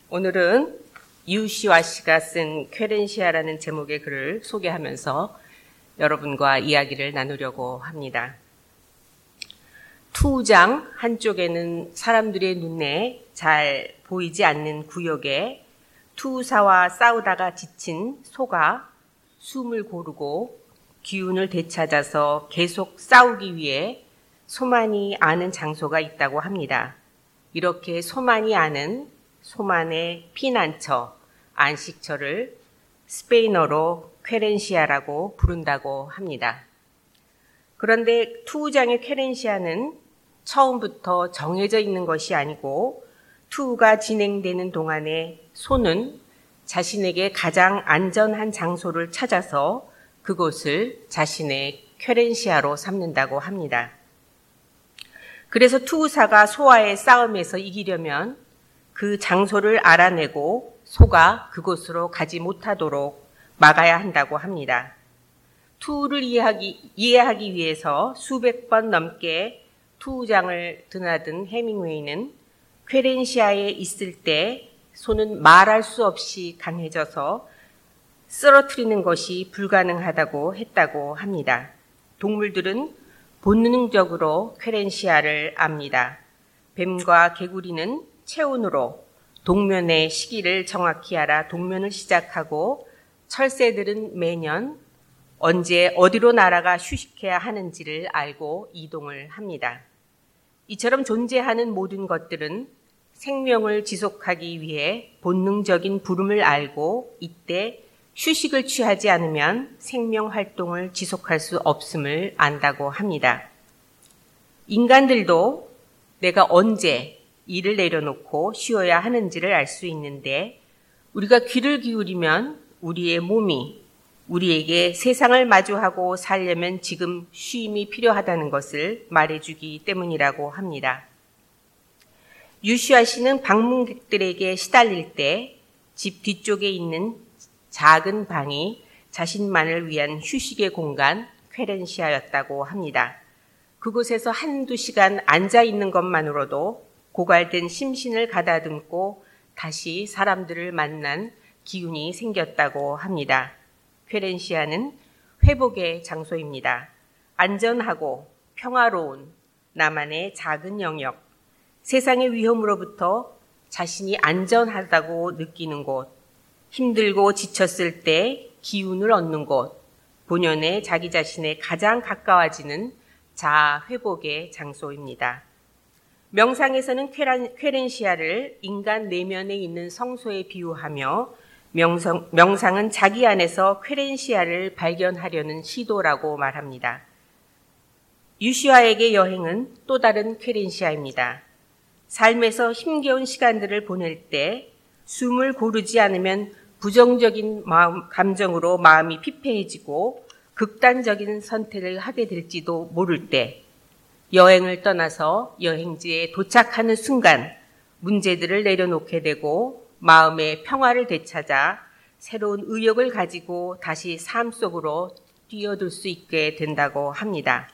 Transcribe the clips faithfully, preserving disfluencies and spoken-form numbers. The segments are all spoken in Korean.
오늘은 유시화 씨가 쓴 쾌렌시아라는 제목의 글을 소개하면서 여러분과 이야기를 나누려고 합니다. 투장 한쪽에는 사람들의 눈에 잘 보이지 않는 구역에 투사와 싸우다가 지친 소가 숨을 고르고 기운을 되찾아서 계속 싸우기 위해 소만이 아는 장소가 있다고 합니다. 이렇게 소만이 아는 소만의 피난처, 안식처를 스페인어로 쾌렌시아라고 부른다고 합니다. 그런데 투장의 쾌렌시아는 처음부터 정해져 있는 것이 아니고 투가 진행되는 동안에 소는 자신에게 가장 안전한 장소를 찾아서 그곳을 자신의 쾌렌시아로 삼는다고 합니다. 그래서 투사가 소와의 싸움에서 이기려면 그 장소를 알아내고 소가 그곳으로 가지 못하도록 막아야 한다고 합니다. 투를 이해하기, 이해하기 위해서 수백 번 넘게 투장을 드나든 해밍웨이는 쾌렌시아에 있을 때 소는 말할 수 없이 강해져서 쓰러뜨리는 것이 불가능하다고 했다고 합니다. 동물들은 본능적으로 쾌렌시아를 압니다. 뱀과 개구리는 체온으로 동면의 시기를 정확히 알아 동면을 시작하고 철새들은 매년 언제 어디로 날아가 휴식해야 하는지를 알고 이동을 합니다. 이처럼 존재하는 모든 것들은 생명을 지속하기 위해 본능적인 부름을 알고 이때 휴식을 취하지 않으면 생명 활동을 지속할 수 없음을 안다고 합니다. 인간들도 내가 언제 일을 내려놓고 쉬어야 하는지를 알 수 있는데 우리가 귀를 기울이면 우리의 몸이 우리에게 세상을 마주하고 살려면 지금 쉼이 필요하다는 것을 말해주기 때문이라고 합니다. 유시화 씨는 방문객들에게 시달릴 때 집 뒤쪽에 있는 작은 방이 자신만을 위한 휴식의 공간 쾌렌시아였다고 합니다. 그곳에서 한두 시간 앉아 있는 것만으로도 고갈된 심신을 가다듬고 다시 사람들을 만난 기운이 생겼다고 합니다. 쾌렌시아는 회복의 장소입니다. 안전하고 평화로운 나만의 작은 영역, 세상의 위험으로부터 자신이 안전하다고 느끼는 곳, 힘들고 지쳤을 때 기운을 얻는 곳, 본연의 자기 자신에 가장 가까워지는 자아 회복의 장소입니다. 명상에서는 쾌렌시아를 인간 내면에 있는 성소에 비유하며 명상, 명상은 자기 안에서 쾌렌시아를 발견하려는 시도라고 말합니다. 유시화에게 여행은 또 다른 쾌렌시아입니다. 삶에서 힘겨운 시간들을 보낼 때 숨을 고르지 않으면 부정적인 마음, 감정으로 마음이 피폐해지고 극단적인 선택을 하게 될지도 모를 때 여행을 떠나서 여행지에 도착하는 순간 문제들을 내려놓게 되고 마음의 평화를 되찾아 새로운 의욕을 가지고 다시 삶 속으로 뛰어들 수 있게 된다고 합니다.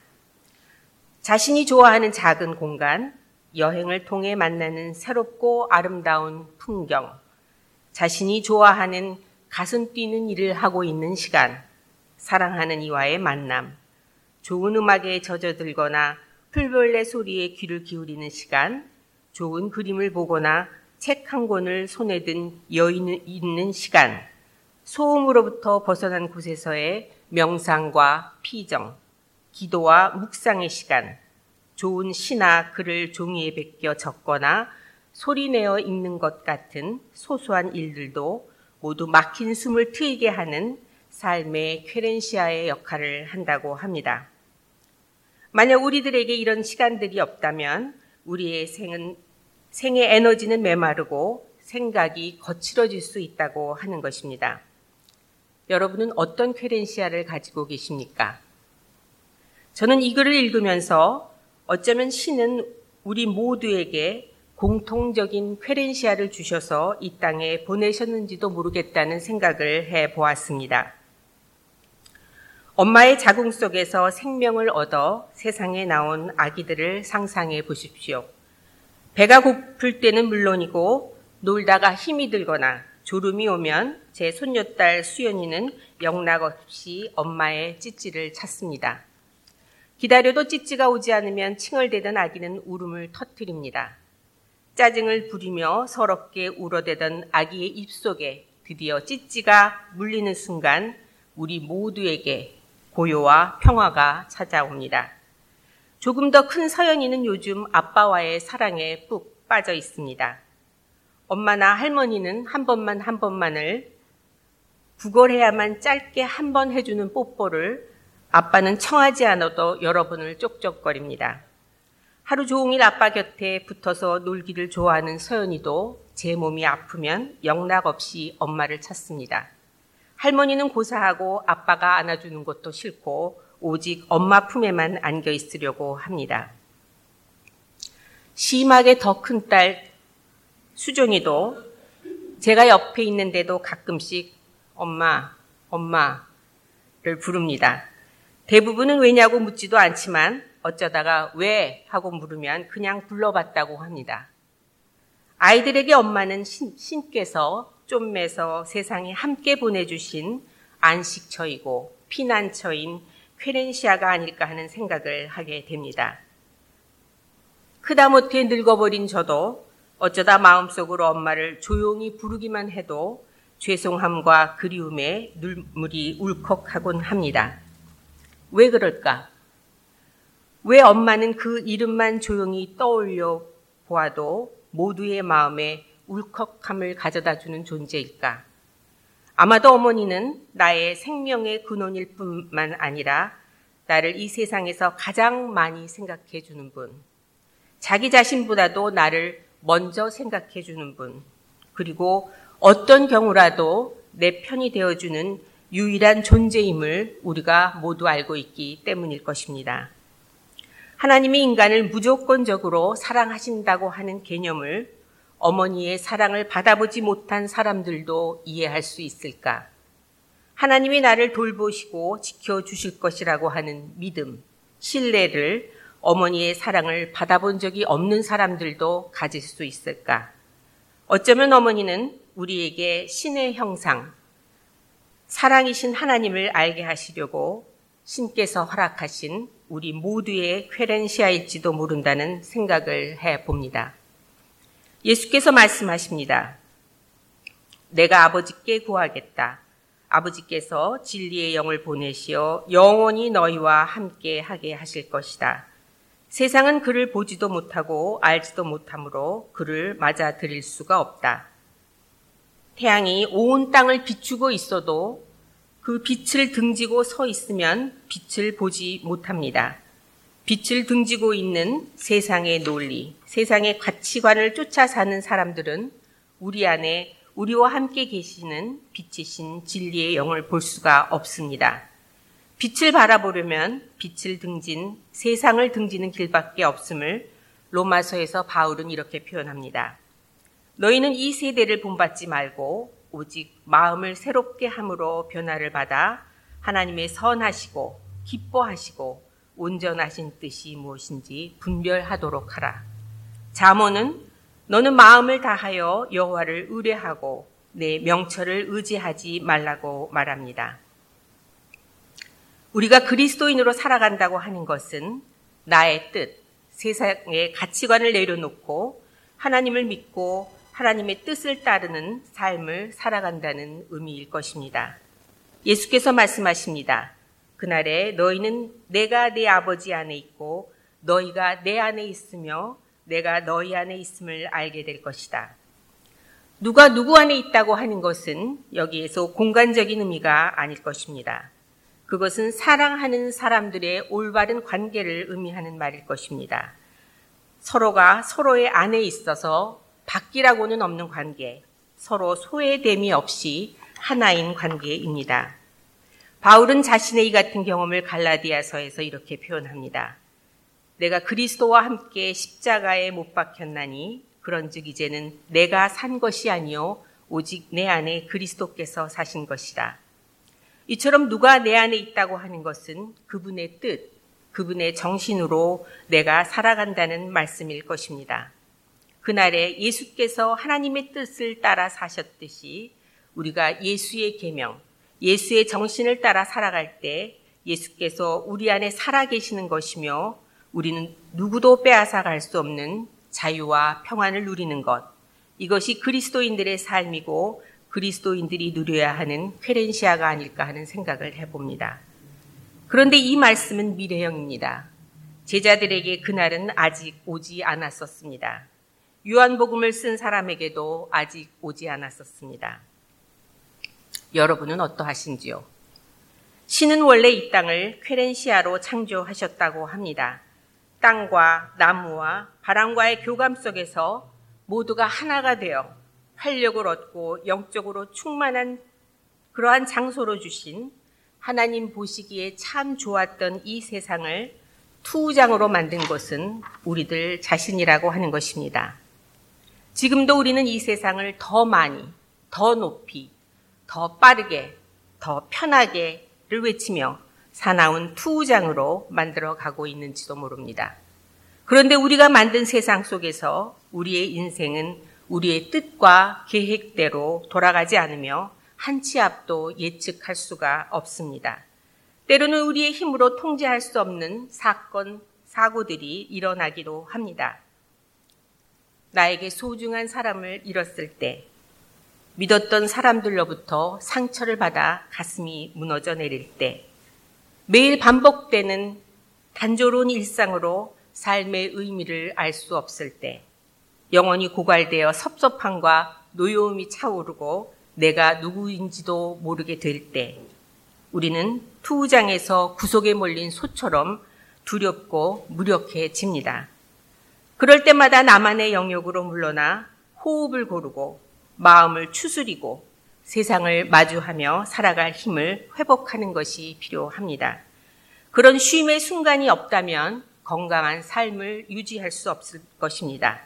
자신이 좋아하는 작은 공간, 여행을 통해 만나는 새롭고 아름다운 풍경, 자신이 좋아하는 가슴 뛰는 일을 하고 있는 시간, 사랑하는 이와의 만남, 좋은 음악에 젖어들거나 풀벌레 소리에 귀를 기울이는 시간, 좋은 그림을 보거나 책 한 권을 손에 든 여유 있는 시간, 소음으로부터 벗어난 곳에서의 명상과 피정, 기도와 묵상의 시간, 좋은 시나 글을 종이에 베껴 적거나 소리내어 읽는 것 같은 소소한 일들도 모두 막힌 숨을 트이게 하는 삶의 쾌렌시아의 역할을 한다고 합니다. 만약 우리들에게 이런 시간들이 없다면 우리의 생은, 생의 에너지는 메마르고 생각이 거칠어질 수 있다고 하는 것입니다. 여러분은 어떤 쾌렌시아를 가지고 계십니까? 저는 이 글을 읽으면서 어쩌면 신은 우리 모두에게 공통적인 쾌렌시아를 주셔서 이 땅에 보내셨는지도 모르겠다는 생각을 해보았습니다. 엄마의 자궁 속에서 생명을 얻어 세상에 나온 아기들을 상상해 보십시오. 배가 고플 때는 물론이고 놀다가 힘이 들거나 졸음이 오면 제 손녀딸 수연이는 영락없이 엄마의 찌찌를 찾습니다. 기다려도 찌찌가 오지 않으면 칭얼대던 아기는 울음을 터뜨립니다. 짜증을 부리며 서럽게 울어대던 아기의 입속에 드디어 찌찌가 물리는 순간 우리 모두에게 고요와 평화가 찾아옵니다. 조금 더 큰 서연이는 요즘 아빠와의 사랑에 푹 빠져 있습니다. 엄마나 할머니는 한 번만 한 번만을 구걸해야만 짧게 한 번 해주는 뽀뽀를 아빠는 청하지 않아도 여러 번을 쪽쪽거립니다. 하루 종일 아빠 곁에 붙어서 놀기를 좋아하는 서연이도 제 몸이 아프면 영락없이 엄마를 찾습니다. 할머니는 고사하고 아빠가 안아주는 것도 싫고 오직 엄마 품에만 안겨 있으려고 합니다. 심하게 더 큰 딸 수종이도 제가 옆에 있는데도 가끔씩 엄마, 엄마를 부릅니다. 대부분은 왜냐고 묻지도 않지만 어쩌다가 왜 하고 물으면 그냥 불러봤다고 합니다. 아이들에게 엄마는 신, 신께서 쫌매서 세상에 함께 보내주신 안식처이고 피난처인 쾌렌시아가 아닐까 하는 생각을 하게 됩니다. 크다 못해 늙어버린 저도 어쩌다 마음속으로 엄마를 조용히 부르기만 해도 죄송함과 그리움에 눈물이 울컥하곤 합니다. 왜 그럴까? 왜 엄마는 그 이름만 조용히 떠올려 보아도 모두의 마음에 울컥함을 가져다주는 존재일까? 아마도 어머니는 나의 생명의 근원일 뿐만 아니라 나를 이 세상에서 가장 많이 생각해 주는 분, 자기 자신보다도 나를 먼저 생각해 주는 분, 그리고 어떤 경우라도 내 편이 되어주는 유일한 존재임을 우리가 모두 알고 있기 때문일 것입니다. 하나님이 인간을 무조건적으로 사랑하신다고 하는 개념을 어머니의 사랑을 받아보지 못한 사람들도 이해할 수 있을까? 하나님이 나를 돌보시고 지켜주실 것이라고 하는 믿음, 신뢰를 어머니의 사랑을 받아본 적이 없는 사람들도 가질 수 있을까? 어쩌면 어머니는 우리에게 신의 형상, 사랑이신 하나님을 알게 하시려고 신께서 허락하신 우리 모두의 쾌렌시아일지도 모른다는 생각을 해봅니다. 예수께서 말씀하십니다. 내가 아버지께 구하겠다. 아버지께서 진리의 영을 보내시어 영원히 너희와 함께 하게 하실 것이다. 세상은 그를 보지도 못하고 알지도 못하므로 그를 맞아들일 수가 없다. 태양이 온 땅을 비추고 있어도 그 빛을 등지고 서 있으면 빛을 보지 못합니다. 빛을 등지고 있는 세상의 논리, 세상의 가치관을 쫓아 사는 사람들은 우리 안에 우리와 함께 계시는 빛이신 진리의 영을 볼 수가 없습니다. 빛을 바라보려면 빛을 등진 세상을 등지는 길밖에 없음을 로마서에서 바울은 이렇게 표현합니다. 너희는 이 세대를 본받지 말고 오직 마음을 새롭게 함으로 변화를 받아 하나님의 선하시고 기뻐하시고 온전하신 뜻이 무엇인지 분별하도록 하라. 잠언은 너는 마음을 다하여 여호와를 의뢰하고 내 명철을 의지하지 말라고 말합니다. 우리가 그리스도인으로 살아간다고 하는 것은 나의 뜻, 세상의 가치관을 내려놓고 하나님을 믿고 하나님의 뜻을 따르는 삶을 살아간다는 의미일 것입니다. 예수께서 말씀하십니다. 그날에 너희는 내가 내 아버지 안에 있고 너희가 내 안에 있으며 내가 너희 안에 있음을 알게 될 것이다. 누가 누구 안에 있다고 하는 것은 여기에서 공간적인 의미가 아닐 것입니다. 그것은 사랑하는 사람들의 올바른 관계를 의미하는 말일 것입니다. 서로가 서로의 안에 있어서 바뀌라고는 없는 관계, 서로 소외됨이 없이 하나인 관계입니다. 바울은 자신의 이 같은 경험을 갈라디아서에서 이렇게 표현합니다. 내가 그리스도와 함께 십자가에 못 박혔나니 그런즉 이제는 내가 산 것이 아니요 오직 내 안에 그리스도께서 사신 것이다. 이처럼 누가 내 안에 있다고 하는 것은 그분의 뜻, 그분의 정신으로 내가 살아간다는 말씀일 것입니다. 그날에 예수께서 하나님의 뜻을 따라 사셨듯이 우리가 예수의 계명, 예수의 정신을 따라 살아갈 때 예수께서 우리 안에 살아계시는 것이며 우리는 누구도 빼앗아 갈 수 없는 자유와 평안을 누리는 것, 이것이 그리스도인들의 삶이고 그리스도인들이 누려야 하는 쾌렌시아가 아닐까 하는 생각을 해봅니다. 그런데 이 말씀은 미래형입니다. 제자들에게 그날은 아직 오지 않았었습니다. 요한복음을 쓴 사람에게도 아직 오지 않았었습니다. 여러분은 어떠하신지요? 신은 원래 이 땅을 쾌렌시아로 창조하셨다고 합니다. 땅과 나무와 바람과의 교감 속에서 모두가 하나가 되어 활력을 얻고 영적으로 충만한 그러한 장소로 주신 하나님 보시기에 참 좋았던 이 세상을 투우장으로 만든 것은 우리들 자신이라고 하는 것입니다. 지금도 우리는 이 세상을 더 많이, 더 높이, 더 빠르게, 더 편하게를 외치며 사나운 투우장으로 만들어 가고 있는지도 모릅니다. 그런데 우리가 만든 세상 속에서 우리의 인생은 우리의 뜻과 계획대로 돌아가지 않으며 한 치 앞도 예측할 수가 없습니다. 때로는 우리의 힘으로 통제할 수 없는 사건, 사고들이 일어나기도 합니다. 나에게 소중한 사람을 잃었을 때, 믿었던 사람들로부터 상처를 받아 가슴이 무너져 내릴 때, 매일 반복되는 단조로운 일상으로 삶의 의미를 알 수 없을 때, 영혼이 고갈되어 섭섭함과 노여움이 차오르고 내가 누구인지도 모르게 될 때, 우리는 투우장에서 구속에 몰린 소처럼 두렵고 무력해집니다. 그럴 때마다 나만의 영역으로 물러나 호흡을 고르고 마음을 추스리고 세상을 마주하며 살아갈 힘을 회복하는 것이 필요합니다. 그런 쉼의 순간이 없다면 건강한 삶을 유지할 수 없을 것입니다.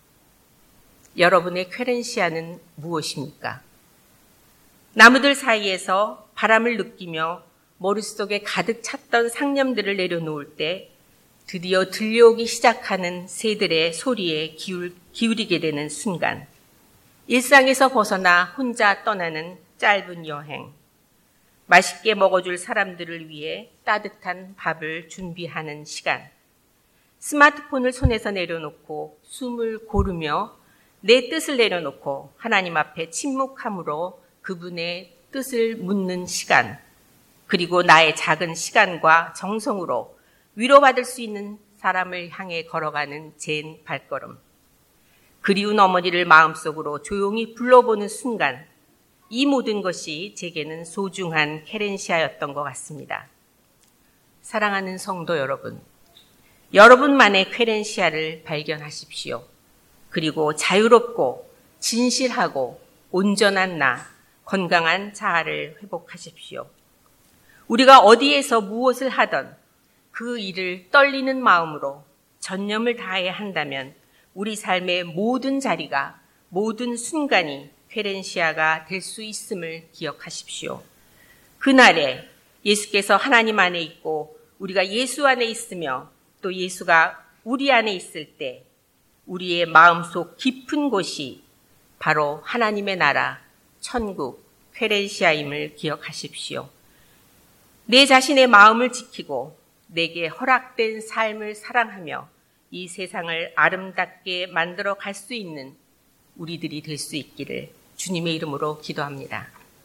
여러분의 쾌렌시아는 무엇입니까? 나무들 사이에서 바람을 느끼며 머릿속에 가득 찼던 상념들을 내려놓을 때 드디어 들려오기 시작하는 새들의 소리에 기울, 기울이게 되는 순간, 일상에서 벗어나 혼자 떠나는 짧은 여행, 맛있게 먹어줄 사람들을 위해 따뜻한 밥을 준비하는 시간, 스마트폰을 손에서 내려놓고 숨을 고르며 내 뜻을 내려놓고 하나님 앞에 침묵함으로 그분의 뜻을 묻는 시간, 그리고 나의 작은 시간과 정성으로 위로받을 수 있는 사람을 향해 걸어가는 젠 발걸음, 그리운 어머니를 마음속으로 조용히 불러보는 순간, 이 모든 것이 제게는 소중한 쾌렌시아였던 것 같습니다. 사랑하는 성도 여러분, 여러분만의 쾌렌시아를 발견하십시오. 그리고 자유롭고 진실하고 온전한 나, 건강한 자아를 회복하십시오. 우리가 어디에서 무엇을 하던 그 일을 떨리는 마음으로 전념을 다해야 한다면 우리 삶의 모든 자리가, 모든 순간이 쾌렌시아가 될 수 있음을 기억하십시오. 그날에 예수께서 하나님 안에 있고 우리가 예수 안에 있으며 또 예수가 우리 안에 있을 때 우리의 마음속 깊은 곳이 바로 하나님의 나라, 천국, 쾌렌시아임을 기억하십시오. 내 자신의 마음을 지키고 내게 허락된 삶을 사랑하며 이 세상을 아름답게 만들어 갈 수 있는 우리들이 될 수 있기를 주님의 이름으로 기도합니다.